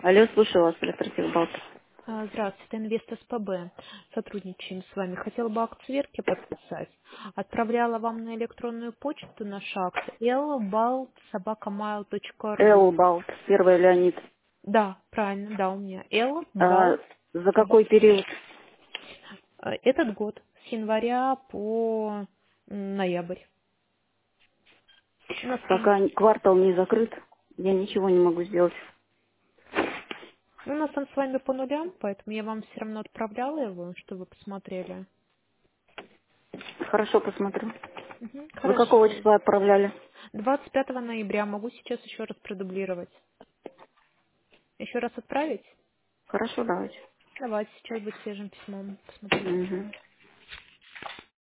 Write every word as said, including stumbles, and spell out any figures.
Алло, слушаю вас, Электротех Балт. А, Здравствуйте, Инвест СПБ. Сотрудничаем с вами. Хотела бы акт сверки подписать. Отправляла вам на электронную почту наш акт эл балт собака майл точка ру. Эл Балт, первый Леонид. Да, правильно, да, у меня эл А, балт за какой собака. период? Этот год с января по м, ноябрь. У нас там, Пока квартал не закрыт, я ничего не могу сделать. у нас там с вами по нулям, поэтому я вам все равно отправляла его, чтобы вы посмотрели. Хорошо, посмотрю. Мгм, Вы какого хорошо. числа отправляли? двадцать пятого ноября. Могу сейчас еще раз продублировать. Еще раз отправить? Хорошо, давайте. Давайте, сейчас будет свежим письмом. Посмотрите. Угу.